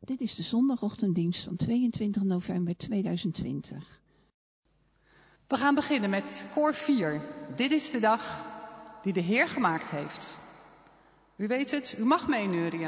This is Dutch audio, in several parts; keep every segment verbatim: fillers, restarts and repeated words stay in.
Dit is de zondagochtenddienst van tweeëntwintig november tweeduizend twintig. We gaan beginnen met koor vier. Dit is de dag die de Heer gemaakt heeft. U weet het, u mag meeneurien.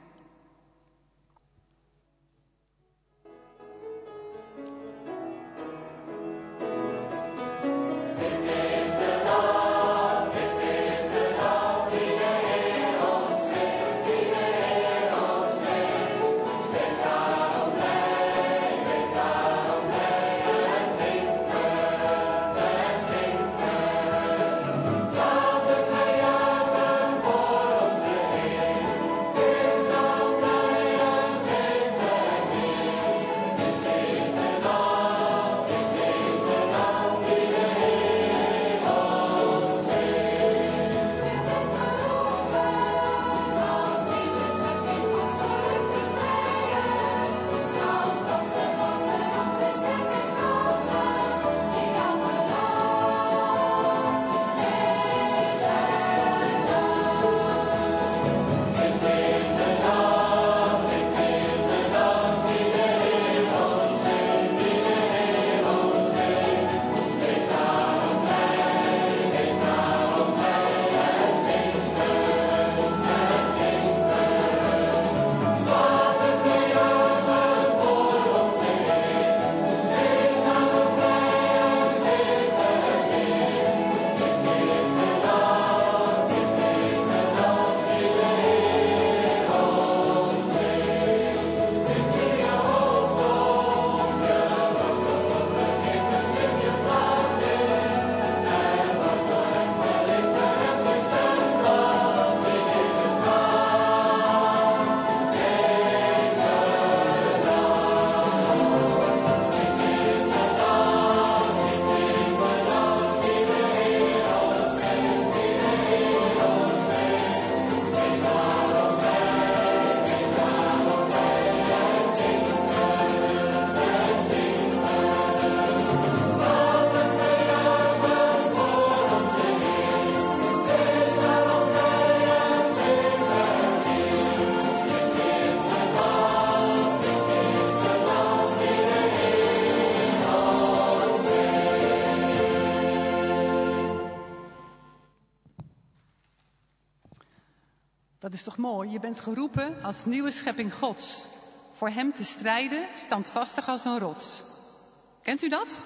Dat is toch mooi? Je bent geroepen als nieuwe schepping Gods. Voor hem te strijden, standvastig als een rots. Kent u dat?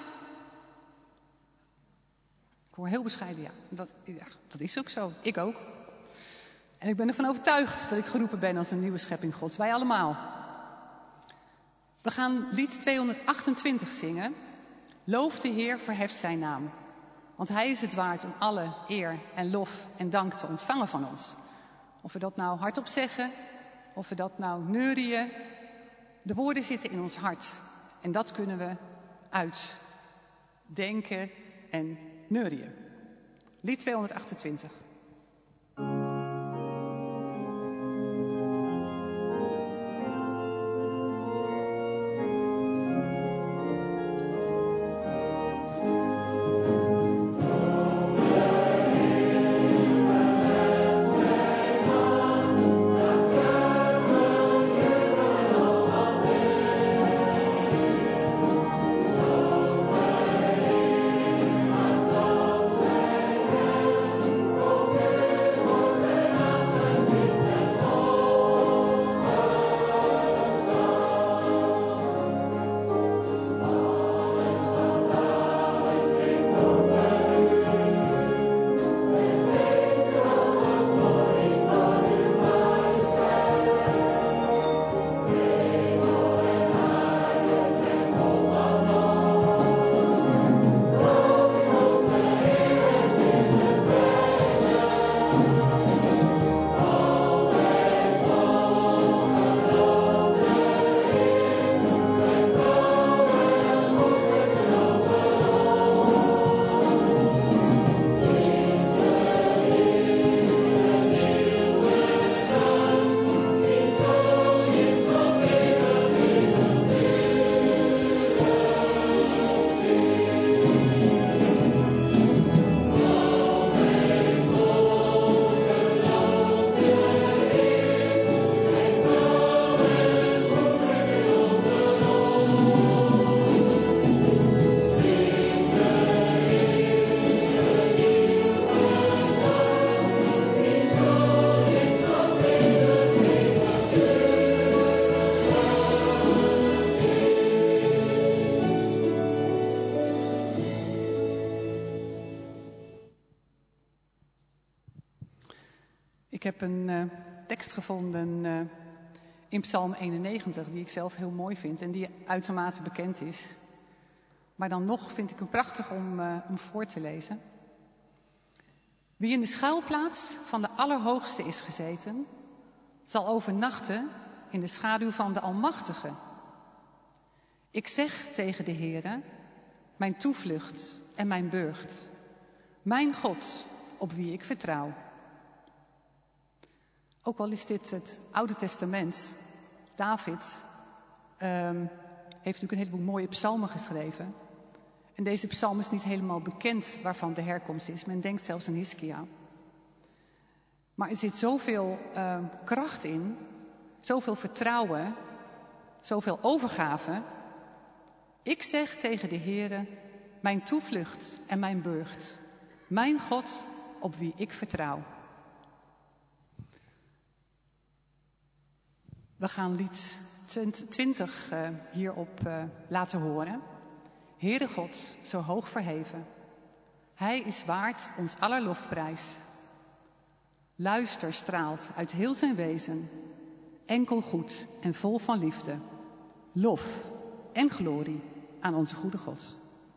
Ik hoor heel bescheiden, ja. Dat, ja. dat is ook zo. Ik ook. En ik ben ervan overtuigd dat ik geroepen ben als een nieuwe schepping Gods. Wij allemaal. We gaan lied tweehonderdachtentwintig zingen. Loof de Heer, verheft zijn naam. Want hij is het waard om alle eer en lof en dank te ontvangen van ons. Of we dat nou hardop zeggen, of we dat nou neurieën. De woorden zitten in ons hart. En dat kunnen we uitdenken en neurieën. Lied tweehonderdachtentwintig. Oh Ik heb een uh, tekst gevonden uh, in Psalm eenennegentig, die ik zelf heel mooi vind en die uitermate bekend is. Maar dan nog vind ik hem prachtig om, uh, om voor te lezen. Wie in de schuilplaats van de Allerhoogste is gezeten, zal overnachten in de schaduw van de Almachtige. Ik zeg tegen de Heere, mijn toevlucht en mijn burcht, mijn God op wie ik vertrouw. Ook al is dit het Oude Testament, David um, heeft natuurlijk een heleboel mooie psalmen geschreven. En deze psalm is niet helemaal bekend waarvan de herkomst is. Men denkt zelfs aan Hiskia. Maar er zit zoveel uh, kracht in, zoveel vertrouwen, zoveel overgave. Ik zeg tegen de Heere, mijn toevlucht en mijn burcht, mijn God op wie ik vertrouw. We gaan lied twintig uh, hierop uh, laten horen. Heere God, zo hoog verheven. Hij is waard ons aller lofprijs. Luister straalt uit heel zijn wezen. Enkel goed en vol van liefde. Lof en glorie aan onze goede God.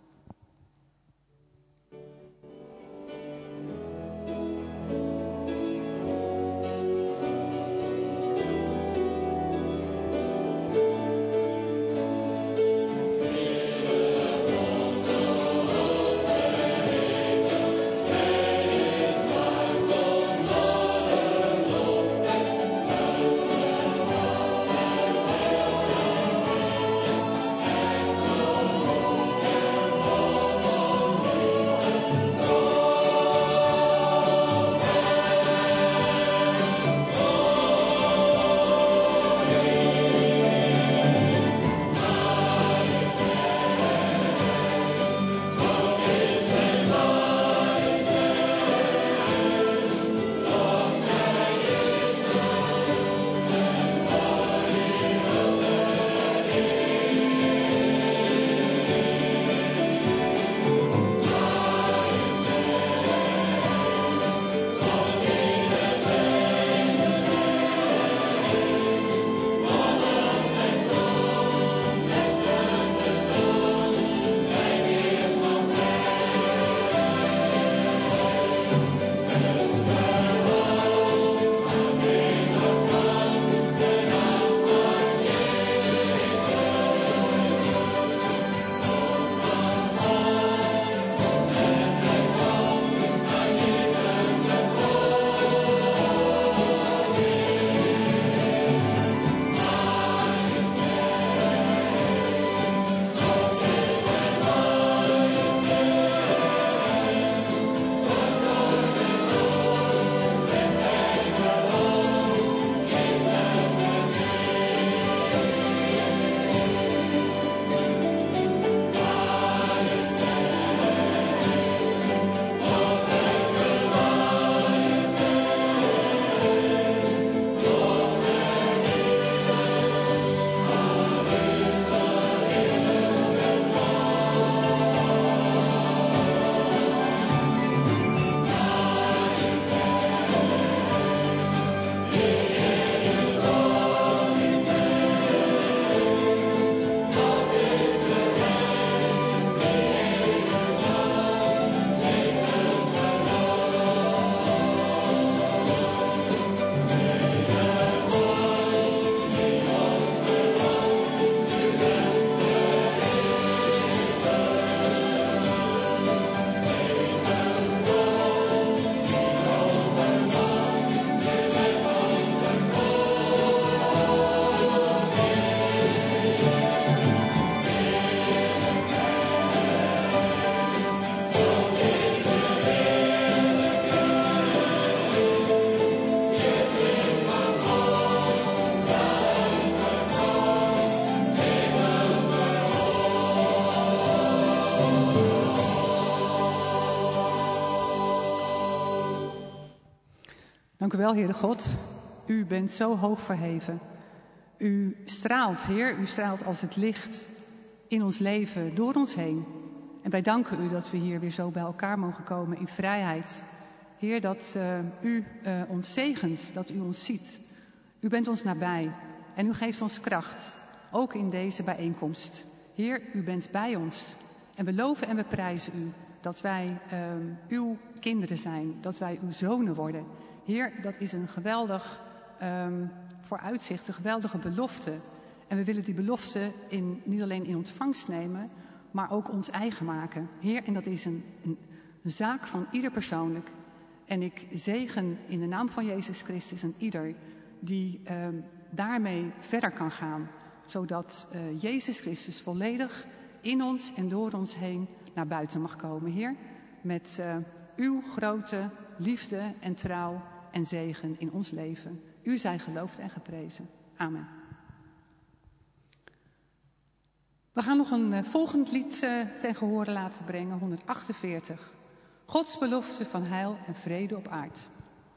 Dank u wel, Heere God. U bent zo hoog verheven. U straalt, Heer, u straalt als het licht in ons leven, door ons heen. En wij danken u dat we hier weer zo bij elkaar mogen komen in vrijheid Heer, dat uh, u uh, ons zegent, dat u ons ziet. U bent ons nabij en u geeft ons kracht, ook in deze bijeenkomst. Heer, u bent bij ons en we loven en we prijzen u dat wij uh, uw kinderen zijn, dat wij uw zonen worden. Heer, dat is een geweldig um, vooruitzicht, een geweldige belofte. En we willen die belofte in, niet alleen in ontvangst nemen, maar ook ons eigen maken. Heer, en dat is een, een, een zaak van ieder persoonlijk. En ik zegen in de naam van Jezus Christus en ieder die uh, daarmee verder kan gaan. Zodat uh, Jezus Christus volledig in ons en door ons heen naar buiten mag komen. Heer, met uh, uw grote liefde en trouw en zegen in ons leven. U zij geloofd en geprezen. Amen. We gaan nog een uh, volgend lied uh, ten gehore laten brengen, honderdachtenveertig. Gods belofte van heil en vrede op aard.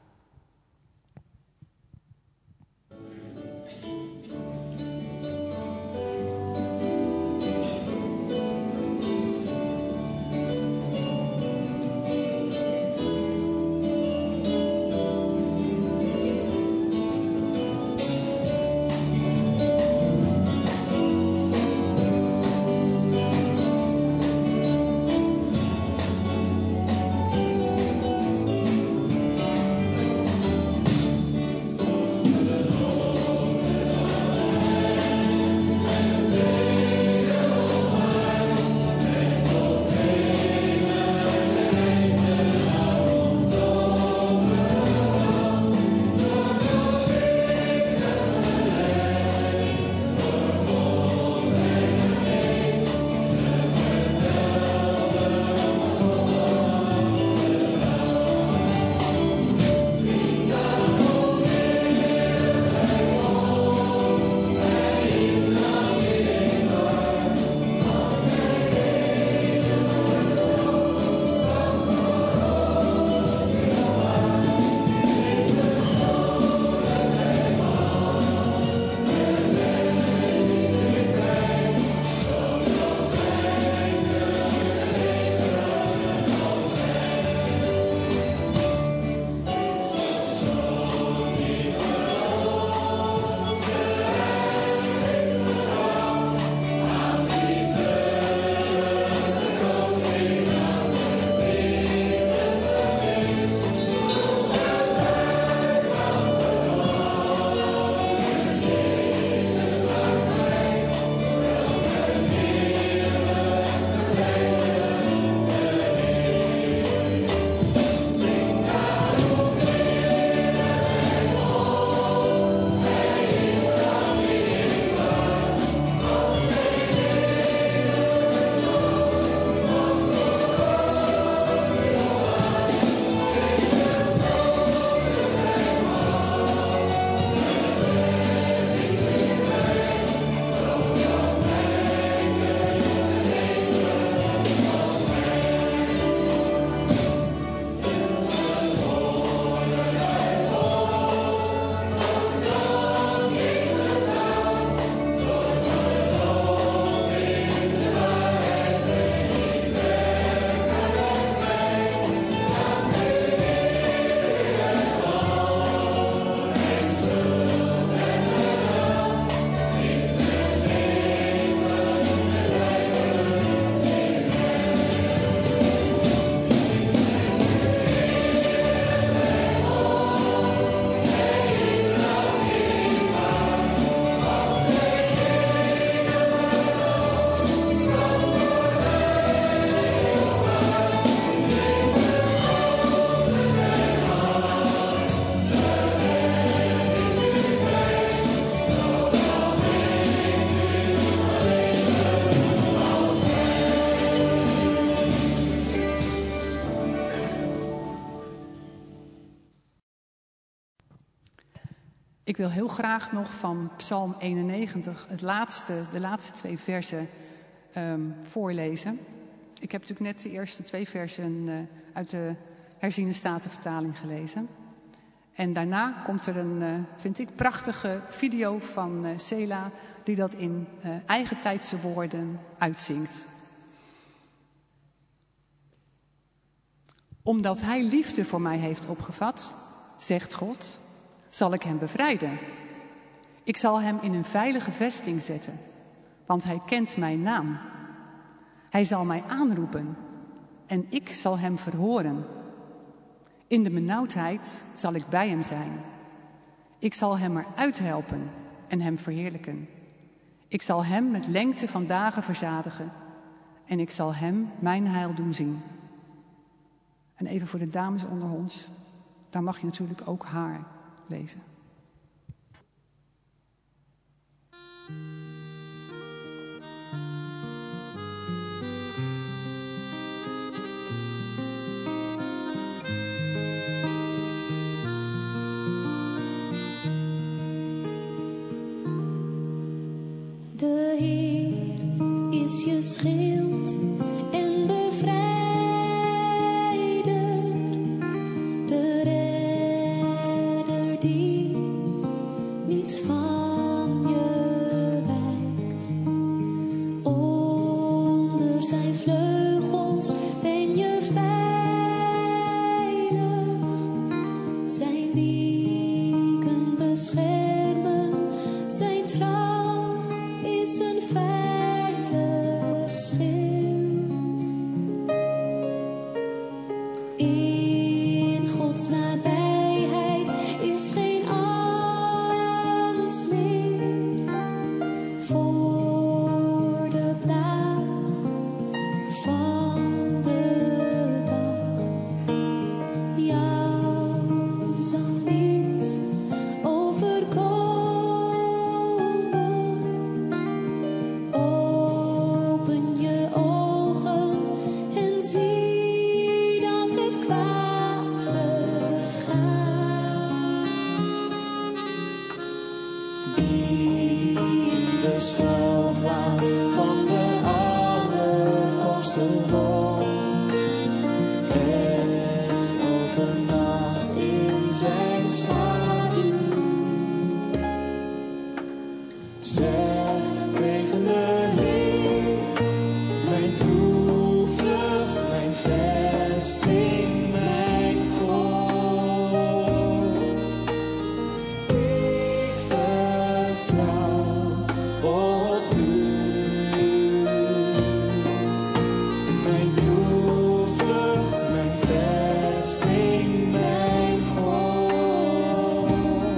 Ik wil heel graag nog van Psalm eenennegentig, het laatste, de laatste twee versen um, voorlezen. Ik heb natuurlijk net de eerste twee versen uh, uit de herziene statenvertaling gelezen. En daarna komt er een, uh, vind ik, prachtige video van uh, Sela die dat in uh, eigentijdse woorden uitzingt. Omdat hij liefde voor mij heeft opgevat, zegt God, zal ik hem bevrijden. Ik zal hem in een veilige vesting zetten, want hij kent mijn naam. Hij zal mij aanroepen en ik zal hem verhoren. In de benauwdheid zal ik bij hem zijn. Ik zal hem eruit helpen en hem verheerlijken. Ik zal hem met lengte van dagen verzadigen en ik zal hem mijn heil doen zien. En even voor de dames onder ons, daar mag je natuurlijk ook haar lezen. De Heer is je schild en bevrijder, de redder die niet van je wijkt. Onder zijn vleugels ben je veilig, zijn wieken beschermen, zijn trouw is een veilig schild. In Gods nabijheid is geen angst meer voor de plaag van de dag. Jou zal niets overkomen. Open je ogen en zie dat het kwaad vergaat. Wie in de schuilplaats van de Allerhoogste woont en overnacht in zijn schaduw, zegt tegen de Heer, mijn toevlucht, mijn vesting, mijn God. Ik vertrouw op u. Mijn toevlucht, mijn vesting, mijn God.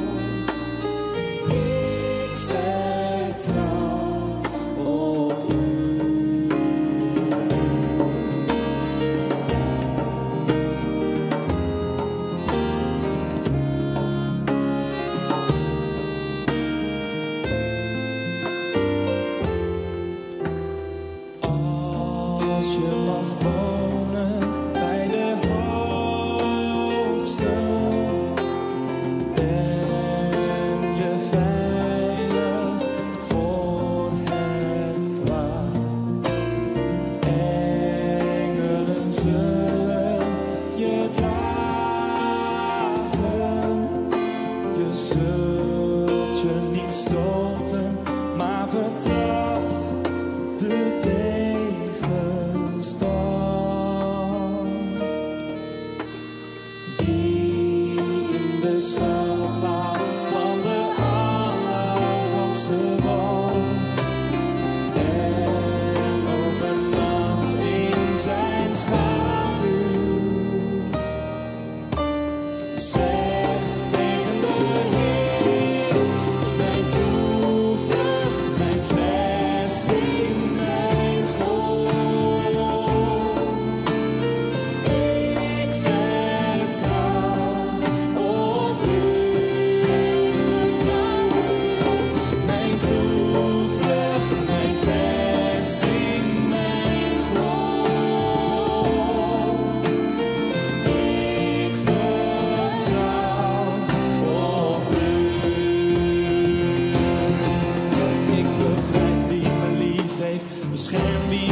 Ik vertrouw op u. Als je mag wonen bij de Hoogste, ben je veilig voor het kwaad. Engelen zullen je dragen, je zult je niet stoten, maar vertrapt de tegenstorm. Wie in de schuilplaats van de Allerhoogste woont en overnacht in zijn schaduw, zegt tegen de Heer, mijn toevlucht, mijn vesting, mijn God. Ik vertrouw op u. Ik vertrouw mijn toevlucht, mijn vesting, mijn God. Ik vertrouw op u. Ik bevrijd wie me lief heeft, bescherm wie